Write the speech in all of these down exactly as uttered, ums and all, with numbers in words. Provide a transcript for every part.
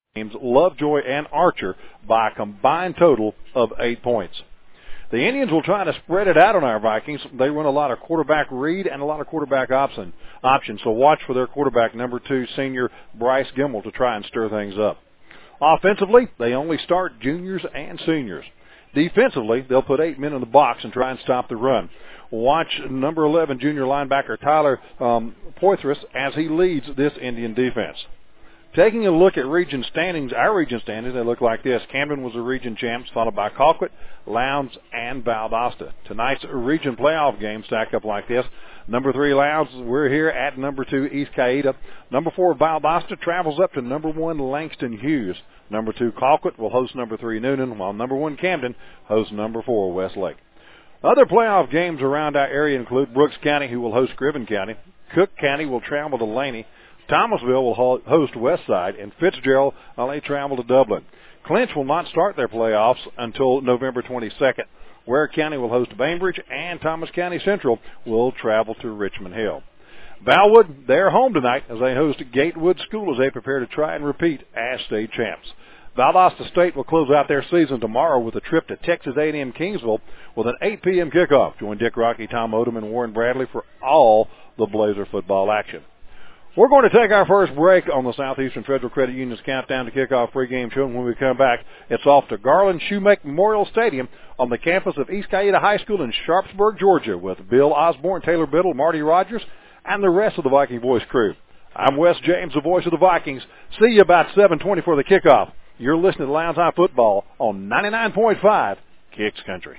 teams, Lovejoy and Archer, by a combined total of eight points. The Indians will try to spread it out on our Vikings. They run a lot of quarterback read and a lot of quarterback option, options, so watch for their quarterback, number two, senior Bryce Gimmel, to try and stir things up. Offensively, they only start juniors and seniors. Defensively, they'll put eight men in the box and try and stop the run. Watch number eleven junior linebacker Tyler um, Poitras as he leads this Indian defense. Taking a look at region standings, our region standings, they look like this. Camden was the region champs, followed by Colquitt, Lowndes, and Valdosta. Tonight's region playoff game stack up like this. Number three, Lowndes, we're here at number two, East Caeta. Number four, Valdosta, travels up to number one, Langston Hughes. Number two, Colquitt will host number three, Noonan, while number one, Camden, hosts number four, Westlake. Other playoff games around our area include Brooks County, who will host Scriven County. Cook County will travel to Laney. Thomasville will host Westside, and Fitzgerald, well, they travel to Dublin. Clinch will not start their playoffs until November twenty-second. Ware County will host Bainbridge, and Thomas County Central will travel to Richmond Hill. Valwood, they're home tonight as they host Gatewood School as they prepare to try and repeat as state champs. Valdosta State will close out their season tomorrow with a trip to Texas A and M Kingsville with an eight p.m. kickoff. Join Dick Rocky, Tom Odom, and Warren Bradley for all the Blazer football action. We're going to take our first break on the Southeastern Federal Credit Union's Countdown to Kickoff pregame show. And when we come back, it's off to Garland Shoemake Memorial Stadium on the campus of East Caeta High School in Sharpsburg, Georgia, with Bill Osborne, Taylor Biddle, Marty Rogers, and the rest of the Viking Voice crew. I'm Wes James, the voice of the Vikings. See you about seven twenty for the kickoff. You're listening to Lowndes High Football on ninety-nine point five Kicks Country.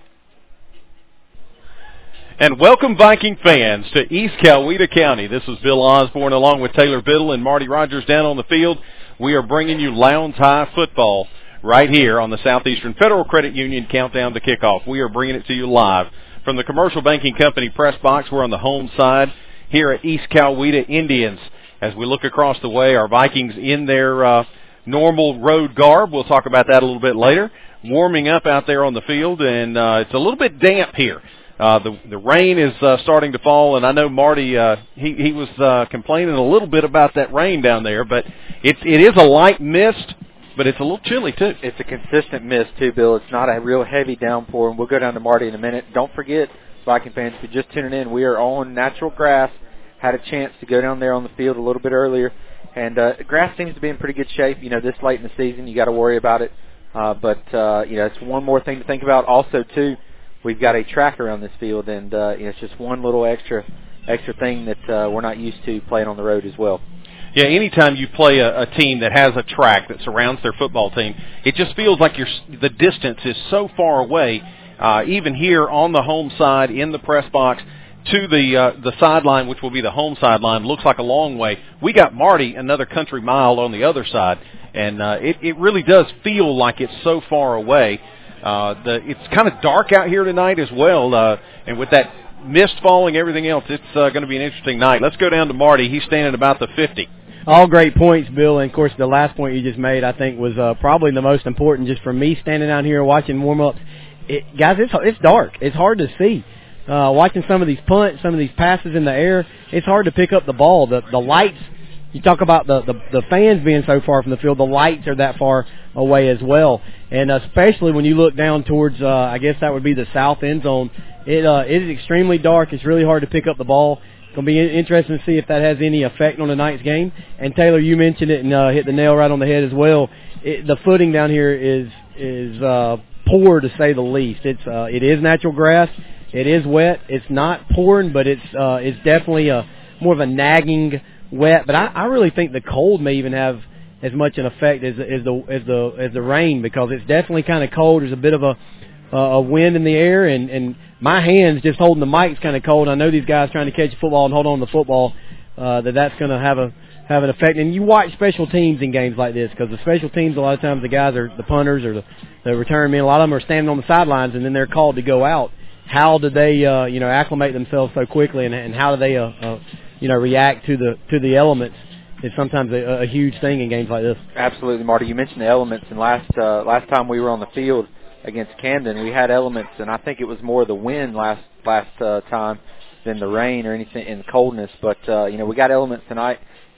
And welcome, Viking fans, to East Coweta County. This is Bill Osborne along with Taylor Biddle and Marty Rogers down on the field. We are bringing you Lowndes High Football right here on the Southeastern Federal Credit Union Countdown to Kickoff. We are bringing it to you live from the Commercial Banking Company press box. We're on the home side here at East Coweta Indians. As we look across the way, our Vikings in their uh, normal road garb. We'll talk about that a little bit later. Warming up out there on the field, and uh, it's a little bit damp here. Uh, the the rain is uh, starting to fall, and I know Marty uh, he he was uh, complaining a little bit about that rain down there, but it's it is a light mist, but it's a little chilly too. It's a consistent mist too, Bill. It's not a real heavy downpour, and we'll go down to Marty in a minute. Don't forget, Viking fans, if you're just tuning in, we are on natural grass. Had a chance to go down there on the field a little bit earlier, and uh, the grass seems to be in pretty good shape. You know, this late in the season, you got to worry about it, uh, but uh, you know, it's one more thing to think about. Also, too, we've got a track around this field, and uh, you know, it's just one little extra extra thing that uh, we're not used to playing on the road as well. Yeah, anytime you play a, a team that has a track that surrounds their football team, it just feels like you're, the distance is so far away, uh, even here on the home side in the press box to the uh, the sideline, which will be the home sideline, looks like a long way. We got Marty another country mile on the other side, and uh, it, it really does feel like it's so far away. Uh, the, it's kind of dark out here tonight as well, uh, and with that mist falling, everything else, it's uh, going to be an interesting night. Let's go down to Marty. He's standing about the fifty. All great points, Bill, and, of course, the last point you just made, I think, was uh, probably the most important just for me standing out here watching warm-ups. It, guys, it's, it's dark. It's hard to see. Uh, watching some of these punts, some of these passes in the air, it's hard to pick up the ball. The, the lights, you talk about the, the, the fans being so far from the field, the lights are that far away as well. And especially when you look down towards, uh, I guess that would be the south end zone, it, uh, it is extremely dark. It's really hard to pick up the ball. It's going to be interesting to see if that has any effect on tonight's game. And, Taylor, you mentioned it and uh, hit the nail right on the head as well. It, the footing down here is is uh, poor, to say the least. It's uh, it is natural grass. It is wet. It's not pouring, but it's uh, it's definitely a more of a nagging wet. But I, I really think the cold may even have as much an effect as, as the as the as the rain, because it's definitely kind of cold. There's a bit of a uh, a wind in the air, and, and my hands just holding the mic's kind of cold. I know these guys trying to catch the football and hold on to the football, uh, that that's going to have a have an effect. And you watch special teams in games like this, because the special teams, a lot of times the guys are the punters or the, the return men. A lot of them are standing on the sidelines, and then they're called to go out. How do they, uh, you know, acclimate themselves so quickly, and, and how do they, uh, uh, you know, react to the to the elements? It's sometimes a, a huge thing in games like this. Absolutely, Marty. You mentioned the elements, and last uh, last time we were on the field against Camden, we had elements, and I think it was more the wind last last uh, time than the rain or anything in the coldness. But uh, you know, we got elements tonight,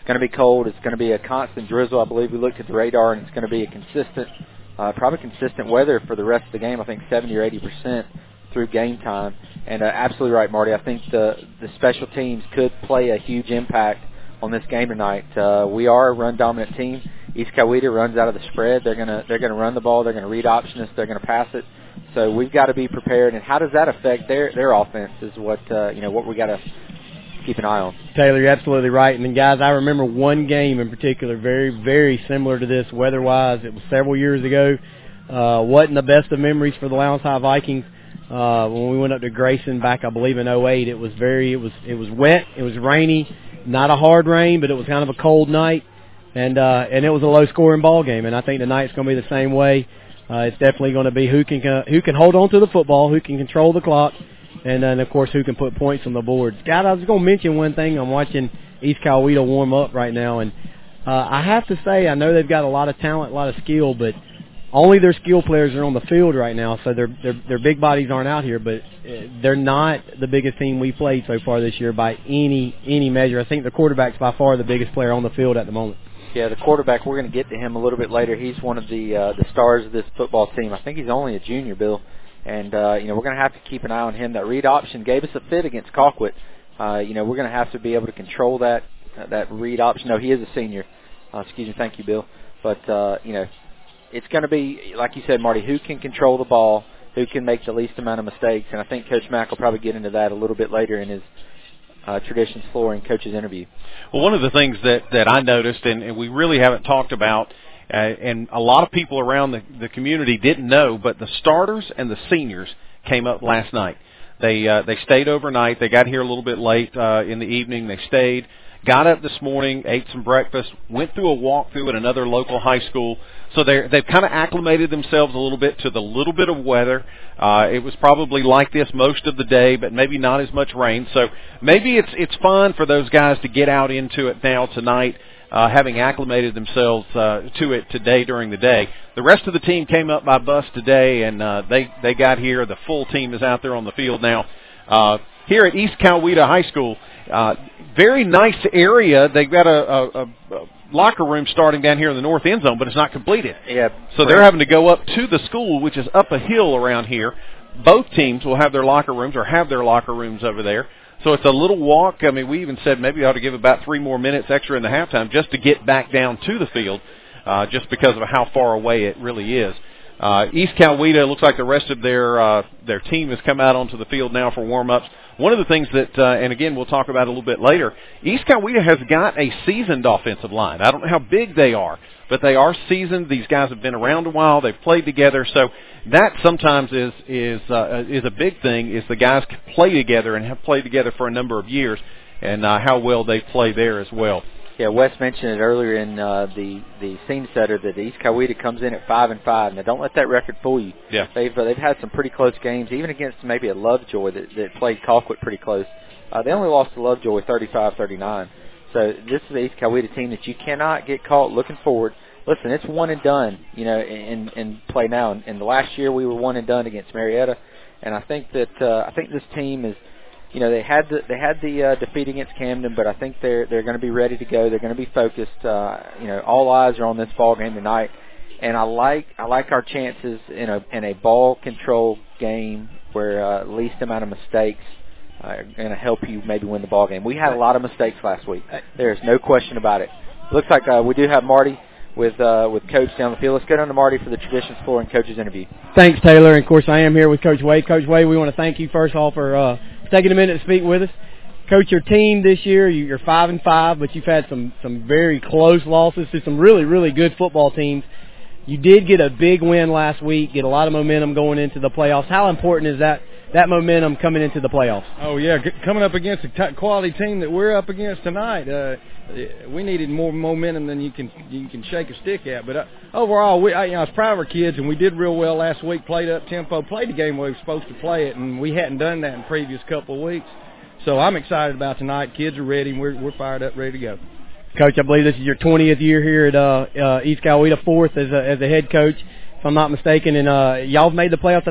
It's going to be cold. It's going to be a constant drizzle. I believe we looked at the radar, and it's going to be a consistent, uh, probably consistent weather for the rest of the game. I think seventy or eighty percent through game time. And uh, absolutely right, Marty. I think the the special teams could play a huge impact on this game tonight. Uh, we are a run dominant team. East Coweta runs out of the spread. They're gonna they're gonna run the ball. They're gonna read option us. They're gonna pass it. So we've got to be prepared. And how does that affect their their offense? Is what uh, you know what we got to keep an eye on. Taylor, you're absolutely right. And then, guys, I remember one game in particular, very very similar to this weather-wise. It was several years ago. Uh, wasn't the best of memories for the Lowndes High Vikings. Uh, when we went up to Grayson back, I believe in oh eight, it was very it was it was wet. It was rainy. Not a hard rain, but it was kind of a cold night, and uh, and it was a low-scoring ball game. And I think tonight's going to be the same way. Uh, it's definitely going to be who can uh, who can hold on to the football, who can control the clock, and then of course who can put points on the board. Scott, I was going to mention one thing. I'm watching East Coweta warm up right now, and uh, I have to say I know they've got a lot of talent, a lot of skill, but only their skill players are on the field right now, so their their their big bodies aren't out here. But they're not the biggest team we played so far this year by any any measure. I think the quarterback's by far the biggest player on the field at the moment. Yeah, the quarterback. We're going to get to him a little bit later. He's one of the uh, the stars of this football team. I think he's only a junior, Bill, and uh, you know we're going to have to keep an eye on him. That read option gave us a fit against Colquitt. Uh, you know we're going to have to be able to control that uh, that read option. No, he is a senior. Uh, excuse me, thank you, Bill. But uh, you know. It's going to be, like you said, Marty, who can control the ball, who can make the least amount of mistakes. And I think Coach Mack will probably get into that a little bit later in his uh, Traditions Flooring coach's interview. Well, one of the things that, that I noticed, and, and we really haven't talked about, uh, and a lot of people around the, the community didn't know, but the starters and the seniors came up last night. They uh, they stayed overnight. They got here a little bit late uh, in the evening. They stayed, got up this morning, ate some breakfast, went through a walkthrough at another local high school. So they're, they've kind of acclimated themselves a little bit to the little bit of weather. Uh, it was probably like this most of the day, but maybe not as much rain. So maybe it's it's fun for those guys to get out into it now tonight, uh, having acclimated themselves uh, to it today during the day. The rest of the team came up by bus today, and uh, they, they got here. The full team is out there on the field now. Uh, here at East Coweta High School, uh, very nice area. They've got a, a, a locker room starting down here in the north end zone, but it's not completed. Yeah. So they're having to go up to the school, which is up a hill around here. Both teams will have their locker rooms or have their locker rooms over there. So it's a little walk. I mean, we even said maybe we ought to give about three more minutes extra in the halftime just to get back down to the field, uh, just because of how far away it really is. Uh, East Coweta, looks like the rest of their uh, their team has come out onto the field now for warm-ups. One of the things that, uh, and again, we'll talk about a little bit later, East Coweta has got a seasoned offensive line. I don't know how big they are, but they are seasoned. These guys have been around a while. They've played together. So that sometimes is is uh, is a big thing, is the guys can play together and have played together for a number of years, and uh, how well they play there as well. Yeah, Wes mentioned it earlier in uh, the the scene setter that East Coweta comes in at five and five. Now, don't let that record fool you. Yeah, they've uh, they've had some pretty close games, even against maybe a Lovejoy that, that played Colquitt pretty close. Uh, they only lost to Lovejoy thirty-five thirty-nine. So this is the East Coweta team that you cannot get caught looking forward. Listen, it's one and done, you know, in in play now. In, in the last year, we were one and done against Marietta, and I think that uh, I think this team is. You know, they had the they had the uh, defeat against Camden, but I think they're they're going to be ready to go. They're going to be focused. Uh, you know, all eyes are on this ball game tonight, and I like I like our chances in a in a ball control game where uh, least amount of mistakes uh, are going to help you maybe win the ball game. We had a lot of mistakes last week. There's no question about it. Looks like uh, we do have Marty with uh, with Coach down the field. Let's go down to Marty for the Traditions Flooring coach's interview. Thanks, Taylor. And of course, I am here with Coach Wade. Coach Wade, we want to thank you first of all for uh, taking a minute to speak with us. Coach, your team this year, you're five and five, but you've had some some very close losses to some really really good football teams. You did get a big win last week, get a lot of momentum going into the playoffs. How important is that that momentum coming into the playoffs? Oh yeah, coming up against a t- quality team that we're up against tonight, uh, we needed more momentum than you can you can shake a stick at. But uh, overall, we I, you know, I was proud of our kids, and we did real well last week. Played up tempo, played the game where we were supposed to play it, and we hadn't done that in the previous couple of weeks. So I'm excited about tonight. Kids are ready, and we're we're fired up, ready to go. Coach, I believe this is your twentieth year here at uh, uh, East Coweta, fourth as a, as a head coach, if I'm not mistaken. And uh, y'all have made the playoffs, I think,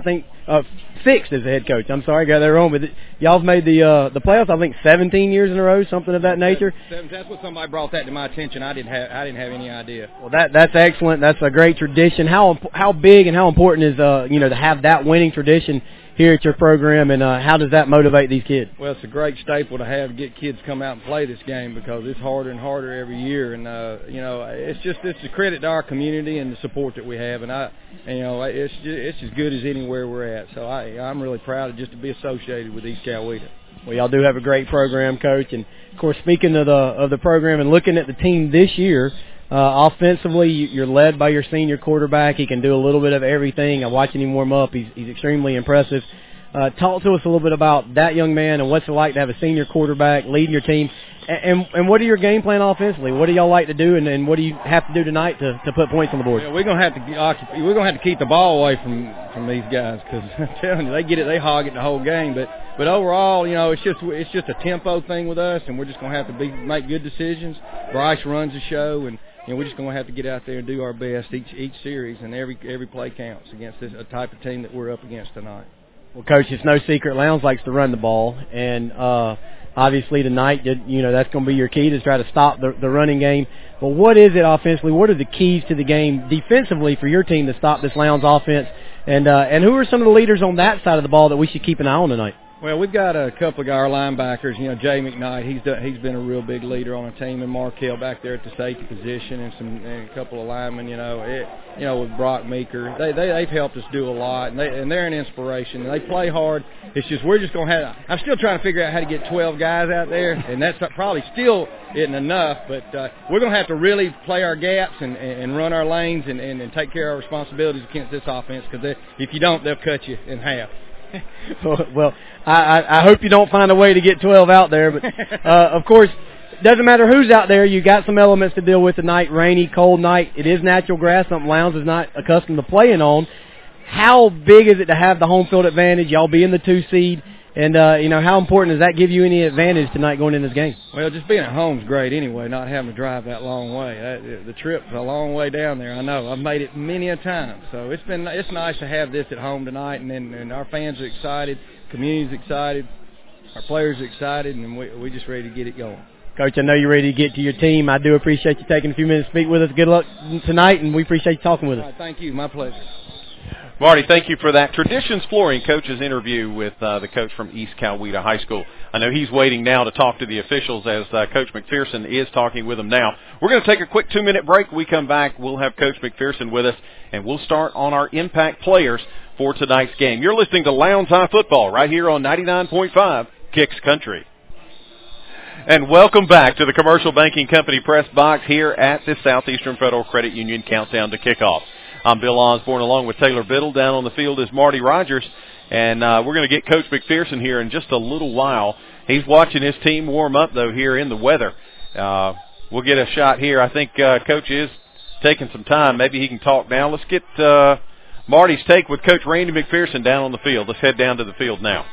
uh, sixth as a head coach. I'm sorry, I got that wrong. But y'all have made the uh, the playoffs, I think, seventeen years in a row, something of that nature. That's what somebody brought that to my attention. I didn't have I didn't have any idea. Well, that that's excellent. That's a great tradition. How how big and how important is uh you know to have that winning tradition here at your program, and uh, how does that motivate these kids? Well, it's a great staple to have, get kids come out and play this game, because it's harder and harder every year, and uh, you know, it's just it's a credit to our community and the support that we have, and I, and, you know, it's just, it's as good as anywhere we're at. So I I'm really proud of just to be associated with East Coweta. Well, y'all do have a great program, Coach, and of course, speaking of the of the program and looking at the team this year. Uh, offensively, you're led by your senior quarterback. He can do a little bit of everything. I'm watching him warm up. He's, he's extremely impressive. Uh, talk to us a little bit about that young man and what's it like to have a senior quarterback leading your team. And, and, and what are your game plan offensively? What do y'all like to do, and, and what do you have to do tonight to, to put points on the board? Yeah, we're gonna have to occupy, we're gonna have to keep the ball away from from these guys, because I'm telling you, they get it, they hog it the whole game. But but overall, you know, it's just it's just a tempo thing with us, and we're just gonna have to be make good decisions. Bryce runs the show, and you know, we're just going to have to get out there and do our best each each series, and every every play counts against this a type of team that we're up against tonight. Well, Coach, it's no secret Lowndes likes to run the ball, and uh, obviously tonight, you know, that's going to be your key to try to stop the, the running game. But what is it offensively? What are the keys to the game defensively for your team to stop this Lowndes offense? And uh, and who are some of the leaders on that side of the ball that we should keep an eye on tonight? Well, we've got a couple of our linebackers. You know, Jay McKnight, he's done, he's been a real big leader on the team, and Markel back there at the safety position, and some and a couple of linemen. You know, it, you know, with Brock Meeker, they they they've helped us do a lot, and they and they're an inspiration. They play hard. It's just we're just gonna have. I'm still trying to figure out how to get twelve guys out there, and that's probably still isn't enough. But uh, we're gonna have to really play our gaps and, and run our lanes and, and, and take care of our responsibilities against this offense, because if you don't, they'll cut you in half. Well, I, I hope you don't find a way to get twelve out there. But, uh, of course, doesn't matter who's out there. You got some elements to deal with tonight. Rainy, cold night. It is natural grass, something Lowndes is not accustomed to playing on. How big is it to have the home field advantage? Y'all be in the two seed. And, uh, you know, how important does that give you any advantage tonight going in this game? Well, just being at home is great anyway, not having to drive that long way. That, the trip's a long way down there, I know. I've made it many a time. So it's been it's nice to have this at home tonight, and, and, and our fans are excited, community's excited, our players are excited, and we, we're just ready to get it going. Coach, I know you're ready to get to your team. I do appreciate you taking a few minutes to speak with us. Good luck tonight, and we appreciate you talking with us. All right, thank you. My pleasure. Marty, thank you for that. Traditions Flooring coach's interview with uh, the coach from East Coweta High School. I know he's waiting now to talk to the officials, as uh, Coach McPherson is talking with them now. We're going to take a quick two-minute break. When we come back, we'll have Coach McPherson with us, and we'll start on our impact players for tonight's game. You're listening to Lowndes High Football right here on ninety-nine point five Kicks Country. And welcome back to the Commercial Banking Company press box here at the Southeastern Federal Credit Union countdown to kickoff. I'm Bill Osborne along with Taylor Biddle. Down on the field is Marty Rogers. And uh, we're going to get Coach McPherson here in just a little while. He's watching his team warm up, though, here in the weather. Uh, we'll get a shot here. I think uh, Coach is taking some time. Maybe he can talk now. Let's get uh, Marty's take with Coach Randy McPherson down on the field. Let's head down to the field now.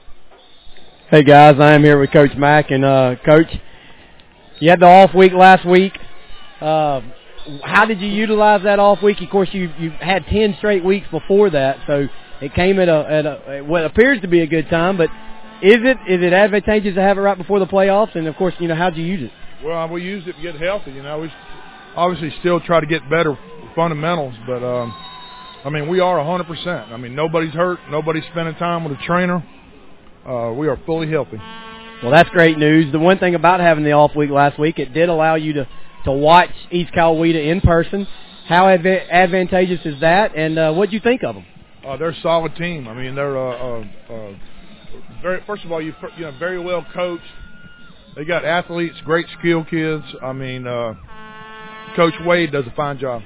Hey, guys. I am here with Coach Mack. And, uh, Coach, you had the off week last week. Uh How did you utilize that off week? Of course, you you had ten straight weeks before that, so it came at a at a what appears to be a good time. But is it is it advantageous to have it right before the playoffs? And of course, you know, how'd you use it? Well, we used it to get healthy. You know, we obviously still try to get better fundamentals, but um, I mean, we are one hundred percent. I mean, nobody's hurt, nobody's spending time with a trainer. Uh, we are fully healthy. Well, that's great news. The one thing about having the off week last week, it did allow you to. to watch East Coweta in person. How adv- advantageous is that, and uh, what do you think of them? Uh, they're a solid team. I mean, they're uh, uh, uh, very. First of all, you you know very well coached. They got athletes, great skill kids. I mean, uh, Coach Wade does a fine job.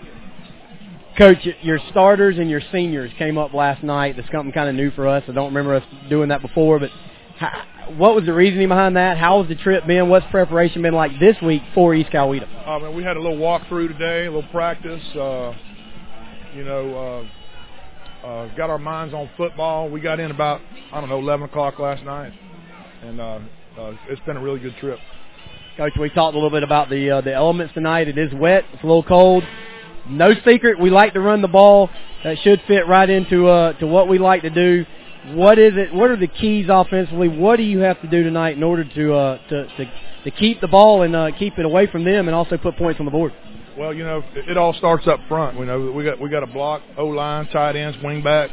Coach, your starters and your seniors came up last night. That's something kind of new for us. I don't remember us doing that before, but how, what was the reasoning behind that? How has the trip been? What's preparation been like this week for East Coweta? I mean, we had a little walkthrough today, a little practice. Uh, you know, uh, uh, got our minds on football. We got in about, I don't know, eleven o'clock last night, and uh, uh, it's been a really good trip. Coach, we talked a little bit about the uh, the elements tonight. It is wet. It's a little cold. no secret, we like to run the ball. That should fit right into uh, to what we like to do. What is it? What are the keys offensively? What do you have to do tonight in order to uh, to, to to keep the ball and uh, keep it away from them, and also put points on the board? Well, you know, it all starts up front. We know we got we got to block O line, tight ends, wing backs.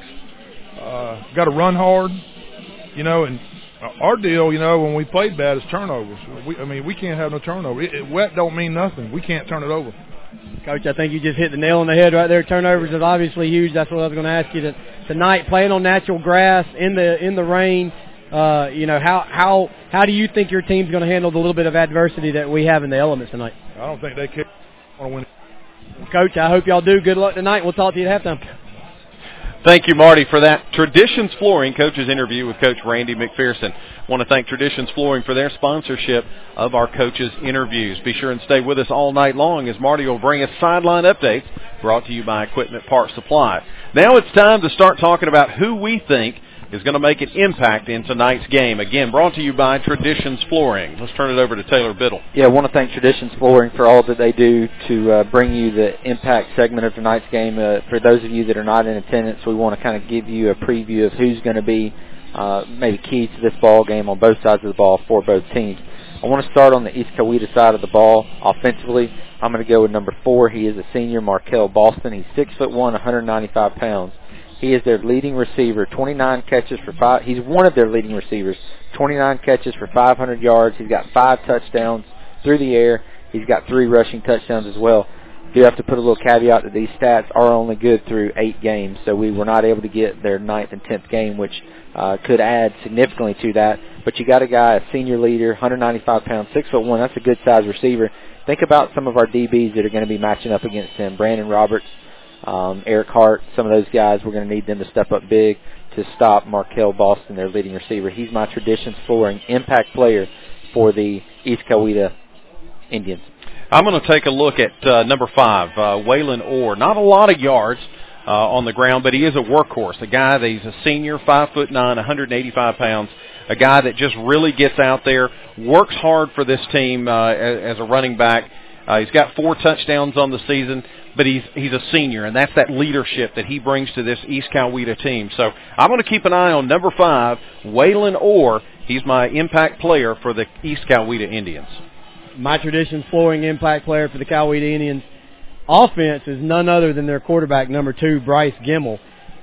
Uh, got to run hard. You know, and our deal, you know, when we played bad is turnovers. We, I mean, we can't have no turnover. It, it, wet don't mean nothing. We can't turn it over. Coach, I think you just hit the nail on the head right there. Turnovers is obviously huge. That's what I was going to ask you to, tonight. Playing on natural grass in the in the rain, uh, you know, how how how do you think your team's going to handle the little bit of adversity that we have in the elements tonight? I don't think they care. Want to win. Coach, I hope y'all do. Good luck tonight. We'll talk to you at halftime. Thank you, Marty, for that Traditions Flooring coach's interview with Coach Randy McPherson. I want to thank Traditions Flooring for their sponsorship of our coaches' interviews. Be sure and stay with us all night long as Marty will bring us sideline updates brought to you by Equipment Parts Supply. Now it's time to start talking about who we think is going to make an impact in tonight's game. Again, brought to you by Traditions Flooring. Let's turn it over to Taylor Biddle. Yeah, I want to thank Traditions Flooring for all that they do to uh, bring you the impact segment of tonight's game. Uh, for those of you that are not in attendance, we want to kind of give you a preview of who's going to be uh, maybe key to this ball game on both sides of the ball for both teams. I want to start on the East Coweta side of the ball offensively. I'm going to go with number four. He is a senior, Markel Boston. He's six foot one, one hundred ninety-five pounds. He is their leading receiver, twenty-nine catches for five. He's one of their leading receivers, twenty-nine catches for five hundred yards. He's got five touchdowns through the air. He's got three rushing touchdowns as well. Do have to put a little caveat that these stats are only good through eight games, so we were not able to get their ninth and tenth game, which uh, could add significantly to that. But you got a guy, a senior leader, one hundred ninety-five pounds, six foot one. That's a good size receiver. Think about some of our D Bs that are going to be matching up against him. Brandon Roberts. Um, Eric Hart, some of those guys, we're going to need them to step up big to stop Markel Boston, their leading receiver. He's my Traditions Flooring impact player for the East Coweta Indians. I'm going to take a look at uh, number five, uh, Waylon Orr. Not a lot of yards uh, on the ground, but he is a workhorse. A guy that he's a senior, five foot nine, one hundred eighty-five pounds. A guy that just really gets out there, works hard for this team uh, as, as a running back. Uh, he's got four touchdowns on the season, but he's he's a senior, and that's that leadership that he brings to this East Coweta team. So I'm going to keep an eye on number five, Waylon Orr. He's my impact player for the East Coweta Indians. My Traditions Flooring impact player for the Coweta Indians. Offense is none other than their quarterback, number two, Bryce Gimmel.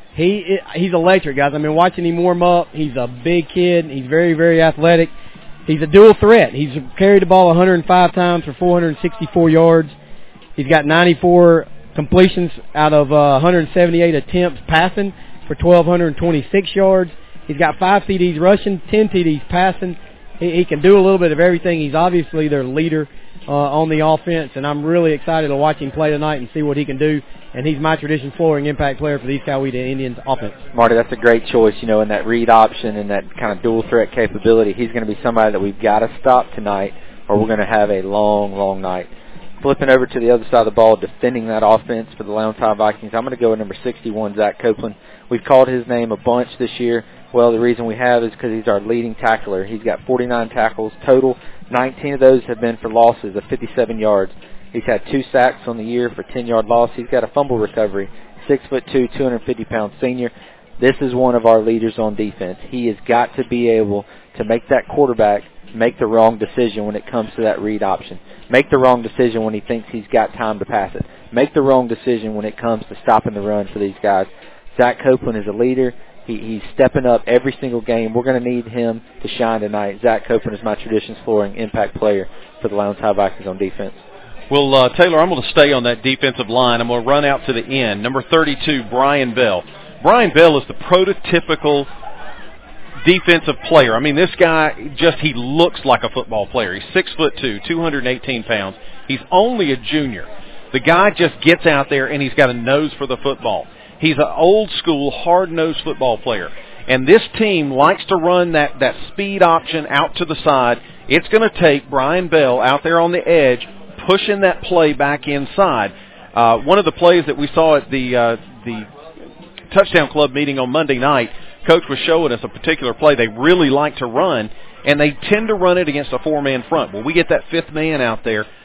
He He's electric, guys. I've been watching him warm up. He's a big kid. He's very, very athletic. He's a dual threat. He's carried the ball one hundred five times for four hundred sixty-four yards. He's got ninety-four completions out of uh, one hundred seventy-eight attempts passing for one thousand two hundred twenty-six yards. He's got five T Ds rushing, ten T Ds passing. He, he can do a little bit of everything. He's obviously their leader uh, on the offense, and I'm really excited to watch him play tonight and see what he can do. And he's my Traditions Flooring impact player for the East Coweta Indians offense. Marty, that's a great choice, you know, in that read option and that kind of dual threat capability. He's going to be somebody that we've got to stop tonight, or we're going to have a long, long night. Flipping over to the other side of the ball, defending that offense for the Lowndes High Vikings, I'm going to go with number sixty-one, Zach Copeland. We've called his name a bunch this year. Well, the reason we have is because he's our leading tackler. He's got forty-nine tackles total. nineteen of those have been for losses of fifty-seven yards. He's had two sacks on the year for ten-yard loss. He's got a fumble recovery. Six foot two, two hundred fifty pound senior. This is one of our leaders on defense. He has got to be able to make that quarterback make the wrong decision when it comes to that read option. Make the wrong decision when he thinks he's got time to pass it. Make the wrong decision when it comes to stopping the run for these guys. Zach Copeland is a leader. He, he's stepping up every single game. We're going to need him to shine tonight. Zach Copeland is my Traditions Flooring impact player for the Lowndes High Vikings on defense. Well, uh, Taylor, I'm going to stay on that defensive line. I'm going to run out to the end. Number thirty-two, Brian Bell. Brian Bell is the prototypical defensive player. I mean, this guy just, he looks like a football player. He's six foot two, two hundred eighteen pounds. He's only a junior. The guy just gets out there and he's got a nose for the football. He's an old school, hard-nosed football player. And this team likes to run that, that speed option out to the side. It's going to take Brian Bell out there on the edge, pushing that play back inside. Uh, one of the plays that we saw at the uh, the Touchdown Club meeting on Monday night, Coach was showing us a particular play they really like to run, and they tend to run it against a four-man front. Well, we get that fifth man out there,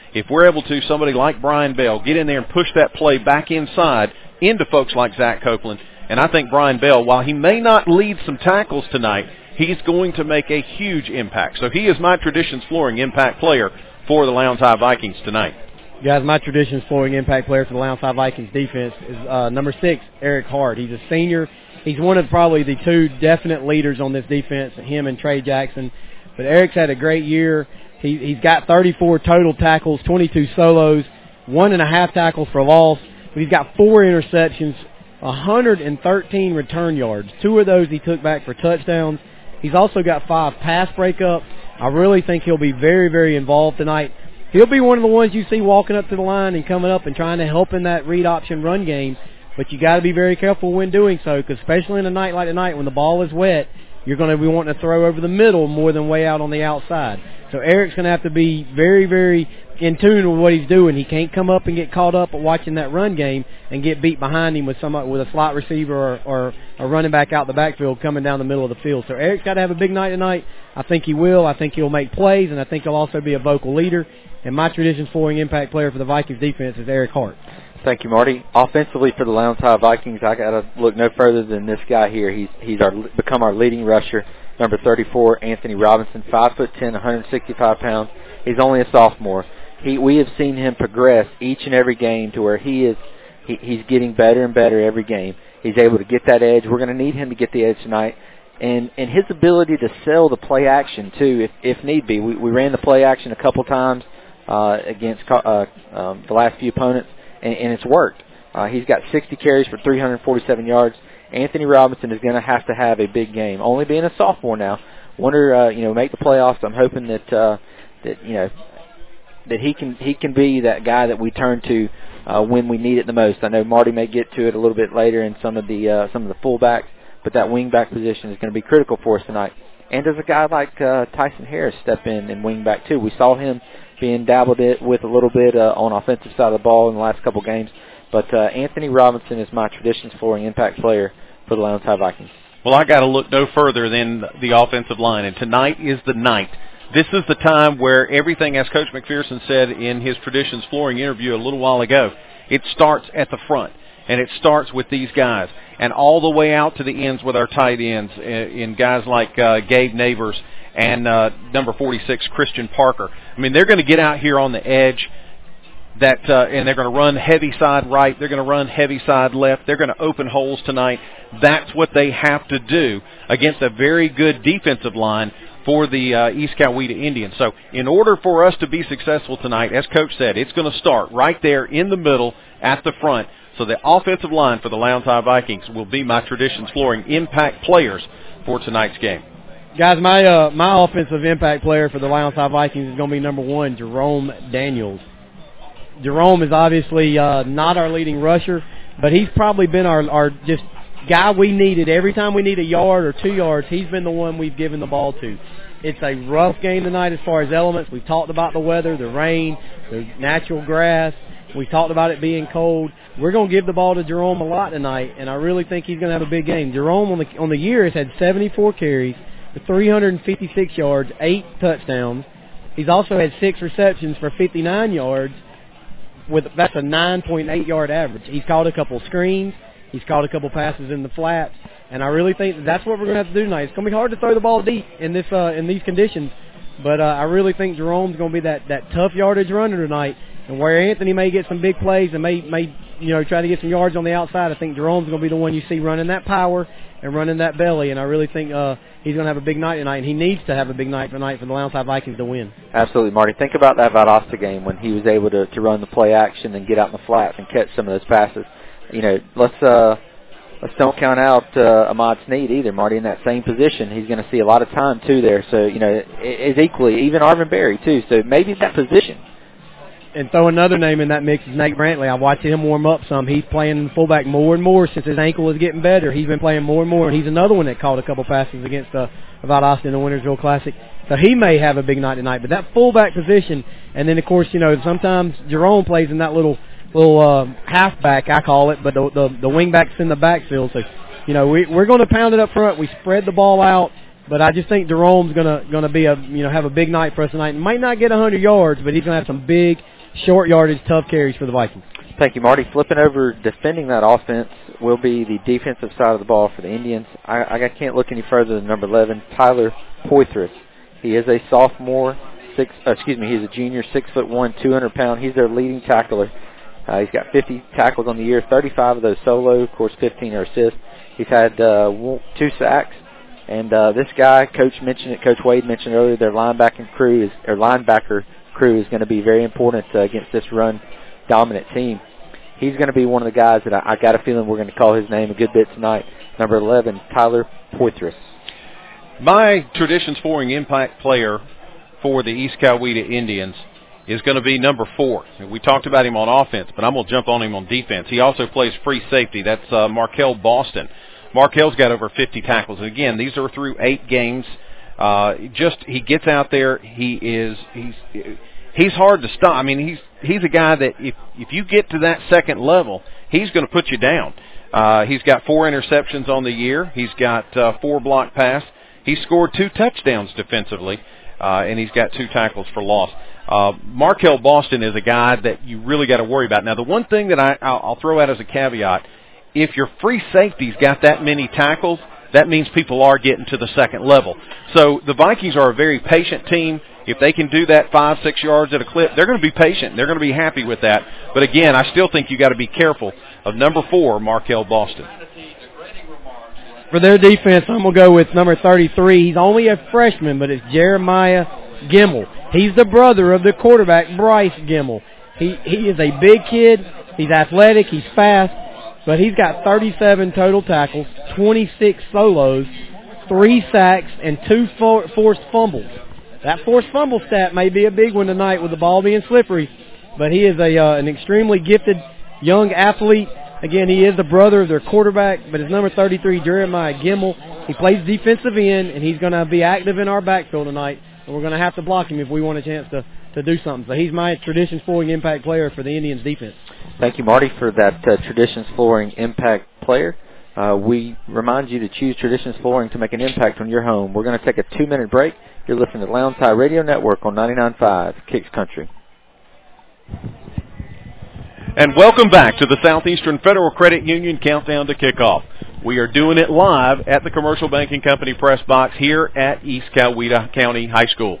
if we're able to, somebody like Brian Bell, get in there and push that play back inside into folks like Zach Copeland. And I think Brian Bell, while he may not lead some tackles tonight, he's going to make a huge impact. So he is my Traditions Flooring impact player for the Lowndes High Vikings tonight. Guys, my Traditions Flooring impact player for the Lowndes High Vikings defense is uh, number six, Eric Hart. He's a senior. He's one of probably the two definite leaders on this defense, him and Trey Jackson. But Eric's had a great year. He, he's got thirty-four total tackles, twenty-two solos, one and a half tackles for loss. But he's got four interceptions, one hundred thirteen return yards. Two of those he took back for touchdowns. He's also got five pass breakups. I really think he'll be very, very involved tonight. He'll be one of the ones you see walking up to the line and coming up and trying to help in that read option run game. But you got to be very careful when doing so, because especially in a night like tonight when the ball is wet, you're going to be wanting to throw over the middle more than way out on the outside. So Eric's going to have to be very, very in tune with what he's doing. He can't come up and get caught up watching that run game and get beat behind him with some with a slot receiver or, or a running back out the backfield coming down the middle of the field. So Eric's got to have a big night tonight. I think he will. I think he'll make plays, and I think he'll also be a vocal leader. And my Traditions Flooring impact player for the Vikings defense is Eric Hart. Thank you, Marty. Offensively for the Lowndes High Vikings, I got to look no further than this guy here. He's he's our become our leading rusher, number thirty-four, Anthony Robinson, five foot ten, one hundred sixty-five pounds. He's only a sophomore. He we have seen him progress each and every game to where he is he, he's getting better and better every game. He's able to get that edge. We're going to need him to get the edge tonight, and and his ability to sell the play action too, if if need be. We we ran the play action a couple times uh, against uh, um, the last few opponents. And, and it's worked. Uh, he's got sixty carries for three hundred forty-seven yards. Anthony Robinson is going to have to have a big game. Only being a sophomore now, wonder uh, you know make the playoffs. I'm hoping that uh, that you know that he can he can be that guy that we turn to uh, when we need it the most. I know Marty may get to it a little bit later in some of the uh, some of the fullbacks, but that wingback position is going to be critical for us tonight. And does a guy like uh, Tyson Harris step in and wingback too? We saw him being dabbled it with a little bit uh, on offensive side of the ball in the last couple games. But uh, Anthony Robinson is my Traditions Flooring impact player for the Lowndes High Vikings. Well, I got to look no further than the offensive line, and tonight is the night. This is the time where everything, as Coach McPherson said in his Traditions Flooring interview a little while ago, it starts at the front, and it starts with these guys, and all the way out to the ends with our tight ends, in guys like uh, Gabe Neighbors and uh, number forty-six, Christian Parker. I mean, they're going to get out here on the edge, that, uh, and they're going to run heavy side right. They're going to run heavy side left. They're going to open holes tonight. That's what they have to do against a very good defensive line for the uh, East Coweta Indians. So in order for us to be successful tonight, as Coach said, it's going to start right there in the middle at the front. So the offensive line for the Lowndes High Vikings will be my Traditions Flooring impact players for tonight's game. Guys, my uh, my offensive impact player for the Lowndes High Vikings is going to be number one, Jerome Daniels. Jerome is obviously uh, not our leading rusher, but he's probably been our, our just guy we needed. Every time we need a yard or two yards, he's been the one we've given the ball to. It's a rough game tonight as far as elements. We've talked about the weather, the rain, the natural grass. We've talked about it being cold. We're going to give the ball to Jerome a lot tonight, and I really think he's going to have a big game. Jerome on the on the year has had seventy-four carries, three hundred fifty-six yards, eight touchdowns. He's also had six receptions for fifty-nine yards. With that's a nine point eight yard average. He's caught a couple screens. He's caught a couple passes in the flats, and I really think that that's what we're going to have to do tonight. It's going to be hard to throw the ball deep in this uh, in these conditions, but uh, I really think Jerome's going to be that, that tough yardage runner tonight. And where Anthony may get some big plays and may may you know try to get some yards on the outside, I think Jerome's going to be the one you see running that power and running that belly. And I really think uh, he's going to have a big night tonight, and he needs to have a big night tonight for the Lowndes High Vikings to win. Absolutely, Marty. Think about that Valdosta game when he was able to, to run the play action and get out in the flats and catch some of those passes. You know, let's uh, let's don't count out uh, Ahmad Snead either, Marty, in that same position. He's going to see a lot of time too there. So you know, is equally even Arvin Berry too. So maybe that position. And throw another name in that mix is Nate Brantley. I watched him warm up some. He's playing fullback more and more since his ankle is getting better. He's been playing more and more, and he's another one that caught a couple passes against uh, Valdosta in the Wintersville Classic. So he may have a big night tonight. But that fullback position, and then, of course, you know, sometimes Jerome plays in that little little uh, halfback, I call it, but the, the, the wingback's in the backfield. So, you know, we, we're going to pound it up front. We spread the ball out. But I just think Jerome's gonna gonna be a you know have a big night for us tonight. He might not get one hundred yards, but he's gonna have some big short yardage, tough carries for the Vikings. Thank you, Marty. Flipping over, defending that offense will be the defensive side of the ball for the Indians. I, I can't look any further than number eleven, Tyler Poitras. He is a sophomore, six. Uh, excuse me, he's a junior, six foot one, two hundred pound. He's their leading tackler. Uh, he's got fifty tackles on the year, thirty-five of those solo, of course, fifteen are assists. He's had uh, two sacks, and uh, this guy, Coach mentioned it. Coach Wade mentioned earlier, their linebacking crew is, their linebacker crew is going to be very important uh, against this run-dominant team. He's going to be one of the guys that I, I got a feeling we're going to call his name a good bit tonight. Number eleven, Tyler Poitras. My tradition scoring impact player for the East Coweta Indians is going to be number four. We talked about him on offense, but I'm going to jump on him on defense. He also plays free safety. That's uh, Markel Boston. Markel's got over fifty tackles. And again, these are through eight games. Uh, just he gets out there. He is he's he's hard to stop. I mean, he's he's a guy that if if you get to that second level, he's going to put you down. Uh, he's got four interceptions on the year. He's got uh, four block pass. He scored two touchdowns defensively, uh, and he's got two tackles for loss. Uh, Markel Boston is a guy that you really got to worry about. Now, the one thing that I, I'll, I'll throw out as a caveat, if your free safety's got that many tackles, that means people are getting to the second level. So the Vikings are a very patient team. If they can do that five, six yards at a clip, they're going to be patient. They're going to be happy with that. But, again, I still think you got to be careful of number four, Markel Boston. For their defense, I'm going to go with number thirty-three. He's only a freshman, but it's Jeremiah Gimmel. He's the brother of the quarterback, Bryce Gimmel. He he is a big kid. He's athletic. He's fast. But he's got thirty-seven total tackles, twenty-six solos, three sacks, and two for, forced fumbles. That forced fumble stat may be a big one tonight with the ball being slippery. But he is a uh, an extremely gifted young athlete. Again, he is the brother of their quarterback, but his number thirty-three, Jeremiah Gimmel, he plays defensive end, and he's going to be active in our backfield tonight. And we're going to have to block him if we want a chance to, to do something. So he's my traditions flooring impact player for the Indians defense. Thank you, Marty, for that uh, traditions flooring impact player. Uh, we remind you to choose Traditions Flooring to make an impact on your home. We're going to take a two-minute break. You're listening to Lounge High Radio Network on ninety-nine point five Kicks Country. And welcome back to the Southeastern Federal Credit Union Countdown to Kickoff. We are doing it live at the Commercial Banking Company press box here at East Coweta County High School.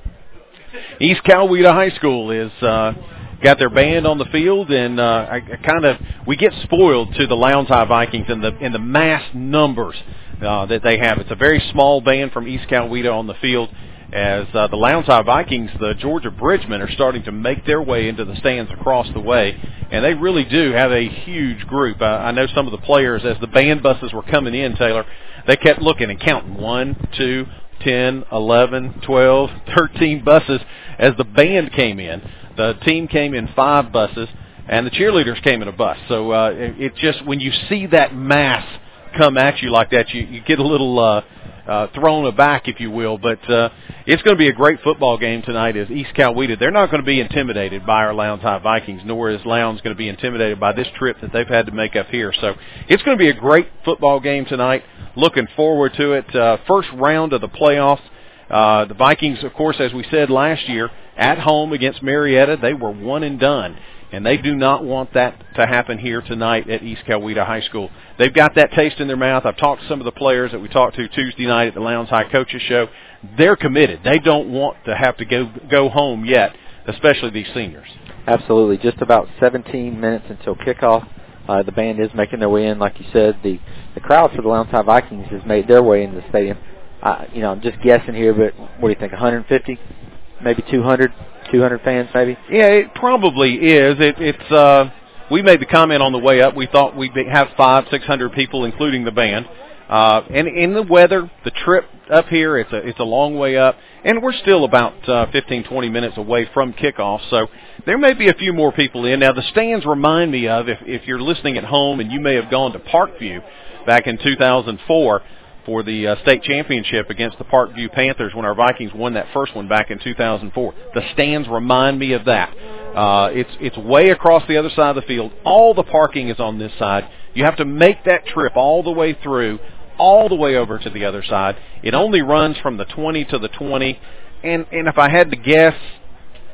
East Coweta High School is uh, got their band on the field, and uh, I, I kind of we get spoiled to the Lowndes High Vikings in the in the mass numbers uh, that they have. It's a very small band from East Coweta on the field. As uh, the Lowndes High Vikings, the Georgia Bridgemen, are starting to make their way into the stands across the way, and they really do have a huge group. Uh, I know some of the players, as the band buses were coming in, Taylor, they kept looking and counting one, two, ten, eleven, twelve, thirteen buses as the band came in. The team came in five buses, and the cheerleaders came in a bus. So uh, it, it just, when you see that mass come at you like that, you, you get a little uh, uh, thrown aback, if you will. But uh, it's going to be a great football game tonight as East Coweta. They're not going to be intimidated by our Lowndes High Vikings, nor is Lowndes going to be intimidated by this trip that they've had to make up here. So it's going to be a great football game tonight. Looking forward to it. Uh, first round of the playoffs. Uh, the Vikings, of course, as we said last year, at home against Marietta, they were one and done. And they do not want that to happen here tonight at East Coweta High School. They've got that taste in their mouth. I've talked to some of the players that we talked to Tuesday night at the Lowndes High Coaches Show. They're committed. They don't want to have to go go home yet, especially these seniors. Absolutely. Just about seventeen minutes until kickoff. Uh, the band is making their way in, like you said. The the crowd for the Lowndes High Vikings has made their way into the stadium. Uh, you know, I'm just guessing here, but what do you think, one hundred fifty, maybe two hundred, two hundred fans maybe? Yeah, it probably is. It, it's uh, we made the comment on the way up. We thought we'd have five, six hundred people, including the band. Uh, and in the weather, the trip up here, it's a it's a long way up, and we're still about uh, fifteen, twenty minutes away from kickoff. So there may be a few more people in. Now the stands remind me of, if if you're listening at home and you may have gone to Parkview back in two thousand four. For the uh, state championship against the Parkview Panthers when our Vikings won that first one back in two thousand four. The stands remind me of that. Uh, it's it's way across the other side of the field. All the parking is on this side. You have to make that trip all the way through, all the way over to the other side. It only runs from the twenty to the twenty, and, and if I had to guess,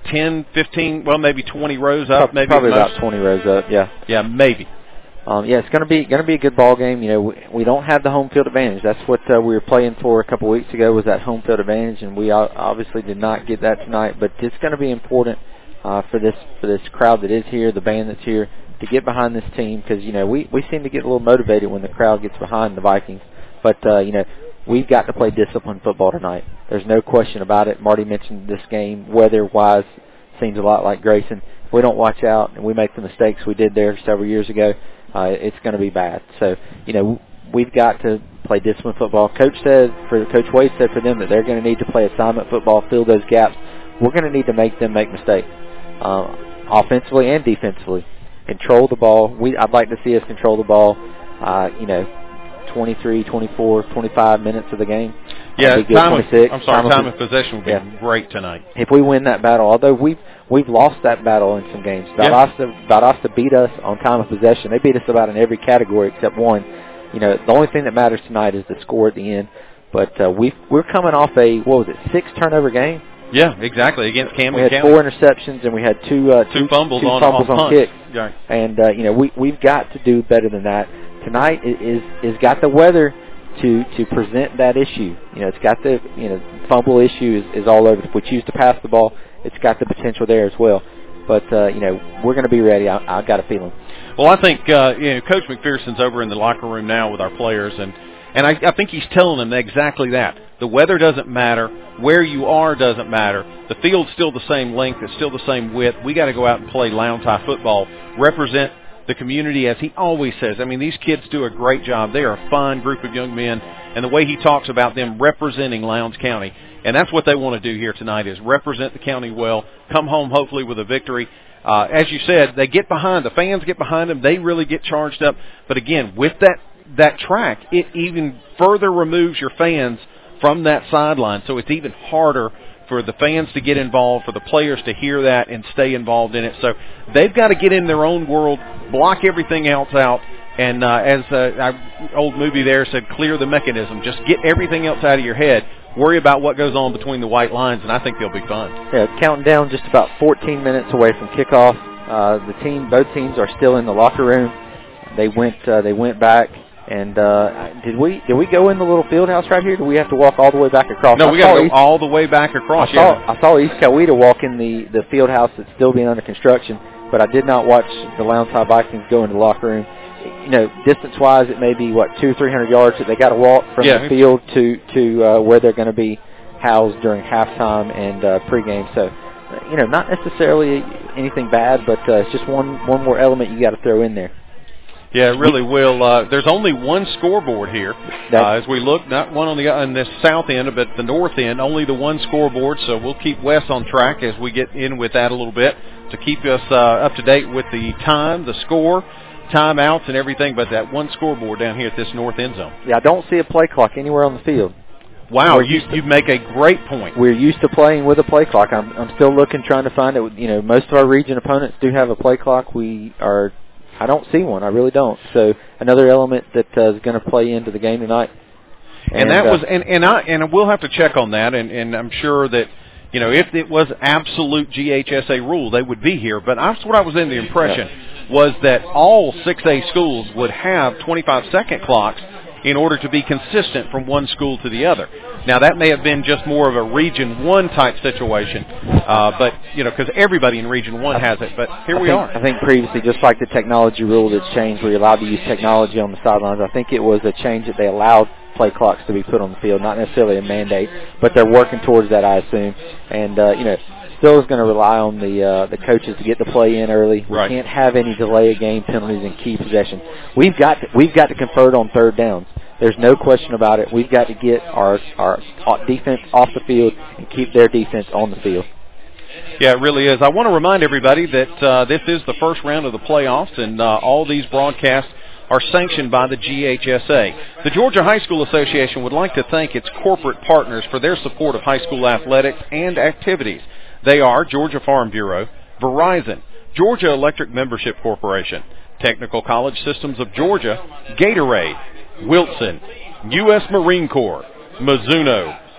ten, fifteen, well, maybe twenty rows up, maybe probably at most. about twenty rows up. Yeah. Yeah, maybe. Um, yeah, it's going to be going to be a good ball game. You know, we, we don't have the home field advantage. That's what uh, we were playing for a couple weeks ago, was that home field advantage, and we obviously did not get that tonight. But it's going to be important uh, for this for this crowd that is here, the band that's here, to get behind this team, because you know we we seem to get a little motivated when the crowd gets behind the Vikings. But uh, you know, we've got to play disciplined football tonight. There's no question about it. Marty mentioned this game weather-wise seems a lot like Grayson. If we don't watch out and we make the mistakes we did there several years ago, Uh, it's going to be bad. So, you know, we've got to play disciplined football. Coach said, for Coach Wade said for them that they're going to need to play assignment football, fill those gaps. We're going to need to make them make mistakes, uh, offensively and defensively. Control the ball. We I'd like to see us control the ball. Uh, you know, twenty-three, twenty-four, twenty-five minutes of the game. Yeah, time of, twenty-six. I'm sorry, time, time of, of possession would be yeah. great tonight. If we win that battle, although we've we've lost that battle in some games. Valdosta, yeah. Valdosta beat us on time of possession. They beat us about in every category except one. You know, the only thing that matters tonight is the score at the end. But uh, we we're coming off a what was it six turnover game? Yeah, exactly, against Camden We had County. four interceptions and we had two uh, two, two fumbles two on, fumbles on, on kicks. Yeah. And uh, you know we we've got to do better than that. Tonight is is got the weather to to present that issue. You know, it's got the you know fumble issue is, is all over. If we choose to pass the ball, it's got the potential there as well. But uh, you know, we're going to be ready. I, I've got a feeling. Well, I think uh, you know Coach McPherson's over in the locker room now with our players, and and I, I think he's telling them exactly that. The weather doesn't matter. Where you are doesn't matter. The field's still the same length. It's still the same width. We got to go out and play Lowndes High football. Represent the community, as he always says. I mean, these kids do a great job. They are a fine group of young men, and the way he talks about them representing Lowndes County, and that's what they want to do here tonight, is represent the county well, come home hopefully with a victory. Uh, as you said, they get behind, the fans get behind them, they really get charged up. But again, with that, that track, it even further removes your fans from that sideline, so it's even harder for the fans to get involved, for the players to hear that and stay involved in it. So they've got to get in their own world, block everything else out, and uh, as uh, our old movie there said, clear the mechanism. Just get everything else out of your head. Worry about what goes on between the white lines, and I think they'll be fun. Yeah, it's counting down just about fourteen minutes away from kickoff. Uh, the team, both teams are still in the locker room. They went, uh, they went back. And uh, did we did we go in the little field house right here? Do we have to walk all the way back across? No, I we got to go East, all the way back across. I saw, yeah. I saw East Coweta walk in the, the field house that's still being under construction, but I did not watch the Lowndes High Vikings go into the locker room. You know, distance-wise, it may be, what, two, three hundred yards that they got to walk from yeah. the field to, to uh, where they're going to be housed during halftime and uh, pregame. So, you know, not necessarily anything bad, but uh, it's just one, one more element you got to throw in there. Yeah, it really will. Uh, there's only one scoreboard here. Uh, as we look, not one on the on this south end, but the north end, only the one scoreboard. So we'll keep Wes on track as we get in with that a little bit to keep us uh, up to date with the time, the score, timeouts, and everything. But that one scoreboard down here at this north end zone. Yeah, I don't see a play clock anywhere on the field. Wow, you you make a great point. We're used to playing with a play clock. I'm I'm still looking, trying to find it. You know, most of our region opponents do have a play clock. We are. I don't see one. I really don't. So another element that uh, is going to play into the game tonight. And, and that uh, was, and and I and we'll have to check on that. And, and I'm sure that, you know, if it was absolute G H S A rule, they would be here. But that's what I was in the impression yeah. was that all six A schools would have twenty-five second clocks in order to be consistent from one school to the other. Now, that may have been just more of a Region one type situation, uh, but, you know, because everybody in Region one has it, but here I we think, are. I think previously, just like the technology rule that's changed where you're allowed to use technology on the sidelines, I think it was a change that they allowed play clocks to be put on the field, not necessarily a mandate, but they're working towards that, I assume. And, uh, you know, still is going to rely on the uh, the coaches to get the play in early. We right. can't have any delay of game penalties in key possessions. We've got to, we've got to convert on third downs. There's no question about it. We've got to get our our defense off the field and keep their defense on the field. Yeah, it really is. I want to remind everybody that uh, this is the first round of the playoffs, and uh, all these broadcasts are sanctioned by the G H S A. The Georgia High School Association would like to thank its corporate partners for their support of high school athletics and activities. They are Georgia Farm Bureau, Verizon, Georgia Electric Membership Corporation, Technical College Systems of Georgia, Gatorade, Wilson, U S Marine Corps, Mizuno,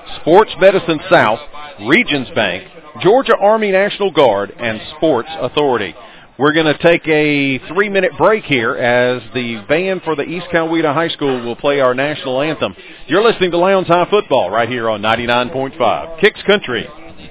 Sports Medicine South, Regions Bank, Georgia Army National Guard, and Sports Authority. We're going to take a three-minute break here as the band for the East Coweta High School will play our national anthem. You're listening to Lowndes High Football right here on ninety-nine point five Kicks Country.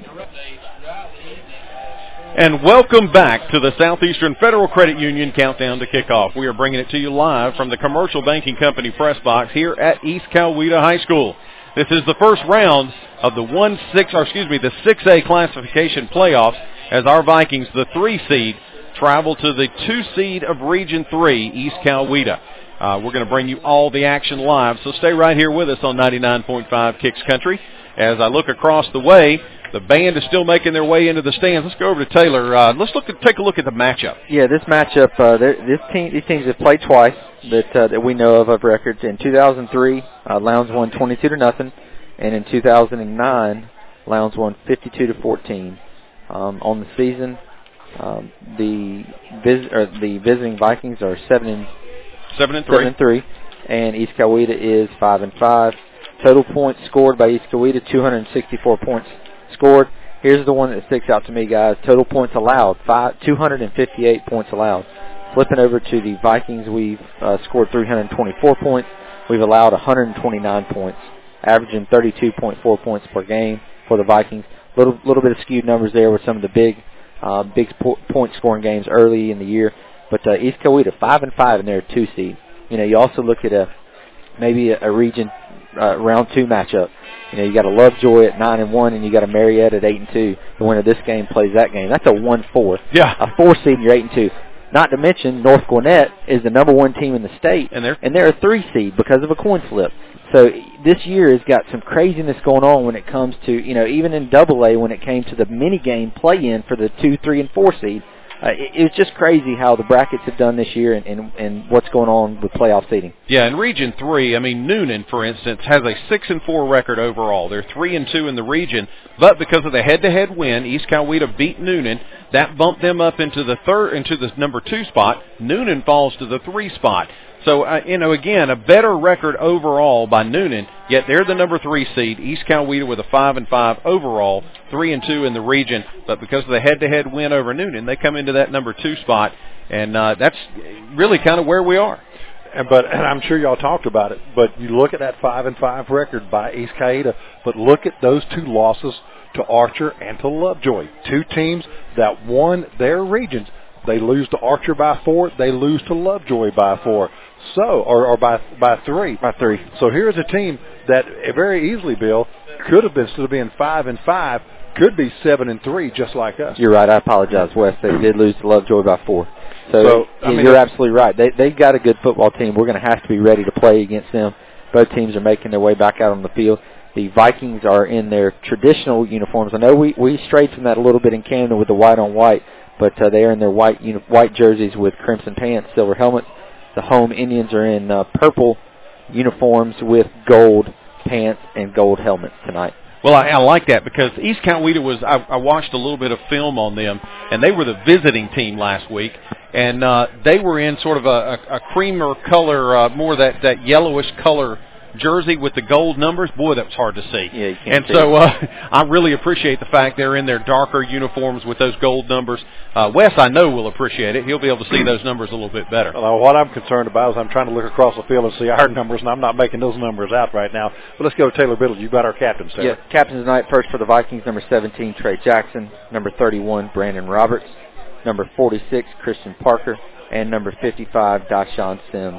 And welcome back to the Southeastern Federal Credit Union Countdown to Kickoff. We are bringing it to you live from the Commercial Banking Company press box here at East Coweta High School. This is the first round of the one six, or excuse me, the six A classification playoffs as our Vikings, the three seed, travel to the two seed of Region three, East Coweta. Uh, we're going to bring you all the action live, so stay right here with us on ninety-nine point five Kicks Country. As I look across the way, the band is still making their way into the stands. Let's go over to Taylor. Uh, let's look at, take a look at the matchup. Yeah, this matchup, uh, this team, these teams have played twice that uh, that we know of of records. In two thousand three, uh, Lowndes won twenty-two to nothing, and in two thousand nine, Lowndes won fifty-two to fourteen. Um, on the season, um, the vis- or the visiting Vikings are seven and seven and three, seven and three, and East Coweta is five and five. Total points scored by East Coweta, two hundred sixty-four points scored. Here's the one that sticks out to me, guys. Total points allowed, five, two hundred fifty-eight points allowed. Flipping over to the Vikings, we've uh, scored three hundred twenty-four points. We've allowed one hundred twenty-nine points, averaging thirty-two point four points per game for the Vikings. Little little bit of skewed numbers there with some of the big uh, big po- point scoring games early in the year. But uh, East Coweta five and five, and they're a two seed. You know, you also look at a maybe a, a region uh, round two matchup. You know, you got a Lovejoy at nine and one, and you got a Marietta at eight and two. The winner of this game plays that game. That's a one four. Yeah, a four seed, and you're eight and two. Not to mention North Gwinnett is the number one team in the state, and they're and they're a three seed because of a coin flip. So this year has got some craziness going on when it comes to, you know, even in Double A when it came to the mini game play-in for the two, three, and four seed. Uh, it, it's just crazy how the brackets have done this year and, and, and what's going on with playoff seeding. Yeah, in Region three, I mean, Noonan, for instance, has a six and four record overall. They're three and two in the region, but because of the head-to-head win, East Coweta beat Noonan. That bumped them up into the third, into the number two spot. Noonan falls to the three spot. So, uh, you know, again, a better record overall by Noonan, yet they're the number three seed. East Coweta with a five and five overall, three and two in the region. But because of the head-to-head win over Noonan, they come into that number two spot, and uh, that's really kind of where we are. And, but and I'm sure y'all talked about it. But you look at that five and five record by East Coweta, but look at those two losses to Archer and to Lovejoy, two teams that won their regions. They lose to Archer by four. They lose to Lovejoy by four. So, or, or by by three. By three. So here's a team that very easily, Bill, could have been, instead of being five and five, could be seven and three, just like us. You're right. I apologize, Wes. They did lose to Lovejoy by four. So, so I mean, you're absolutely right. They they've got a good football team. We're going to have to be ready to play against them. Both teams are making their way back out on the field. The Vikings are in their traditional uniforms. I know we we strayed from that a little bit in Camden with the white on white, but uh, they are in their white uni- white jerseys with crimson pants, silver helmets. The home Indians are in uh, purple uniforms with gold pants and gold helmets tonight. Well, I, I like that because East Coweta was, I, I watched a little bit of film on them, and they were the visiting team last week, and uh, they were in sort of a, a, a creamer color, uh, more that, that yellowish color jersey with the gold numbers. Boy, that was hard to see. Yeah, you can't and see so uh, I really appreciate the fact they're in their darker uniforms with those gold numbers. Uh, Wes, I know, will appreciate it. He'll be able to see those numbers a little bit better. Well, what I'm concerned about is I'm trying to look across the field and see our numbers, and I'm not making those numbers out right now. But let's go to Taylor Biddle. You've got our captains there. Yeah, captains tonight. First for the Vikings, number seventeen, Trey Jackson. Number thirty-one, Brandon Roberts. Number forty-six, Christian Parker. And number fifty-five, Dashawn Sims.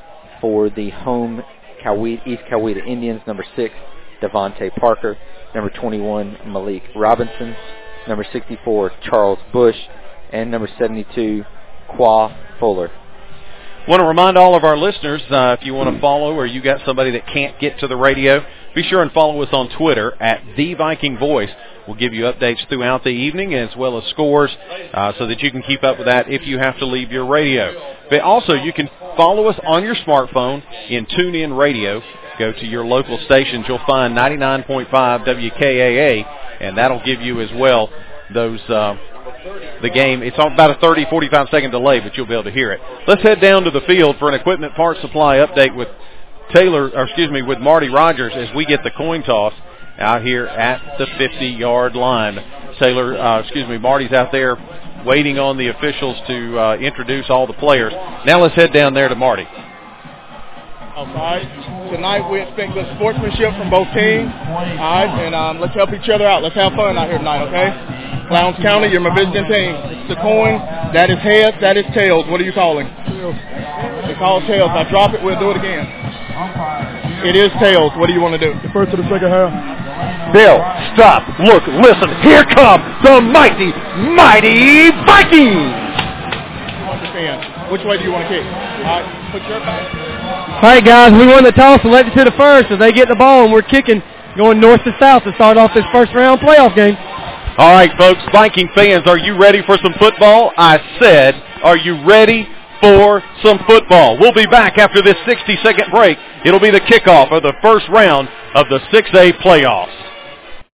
For the home Coweta, East Coweta Indians, number six, Devontae Parker. Number twenty-one, Malik Robinson. Number sixty-four, Charles Bush. And number seventy-two, Qua Fuller. Want to remind all of our listeners, uh, if you want to follow or you got somebody that can't get to the radio, be sure and follow us on Twitter at The Viking Voice. We'll give you updates throughout the evening as well as scores uh, so that you can keep up with that if you have to leave your radio. But also, you can follow us on your smartphone in TuneIn Radio. Go to your local stations. You'll find ninety-nine point five W K A A, and that'll give you as well those uh, the game. It's about a thirty, forty-five second delay, but you'll be able to hear it. Let's head down to the field for an equipment parts supply update with Taylor, or excuse me, with Marty Rogers as we get the coin toss. out here at the fifty-yard line. Taylor, uh, excuse me, Marty's out there waiting on the officials to uh, introduce all the players. Now let's head down there to Marty. All right. Tonight we expect good sportsmanship from both teams. All right, and um, let's help each other out. Let's have fun out here tonight, okay? Clowns County, you're my visiting team. It's a coin. That is heads. That is tails. What are you calling? Tails. They call tails. I drop it. We'll do it again. It is tails. What do you want to do? The first to the second half. Bill, stop, look, listen. Here come the mighty, mighty Vikings. Understand. Which way do you want to kick? All right, put your back. All right, guys, we won the toss and led it to the first. So they get the ball, and we're kicking, going north to south to start off this first round playoff game. All right, folks, Viking fans, are you ready for some football? I said, are you ready for some football? We'll be back after this sixty-second break. It'll be the kickoff of the first round of the six A playoffs.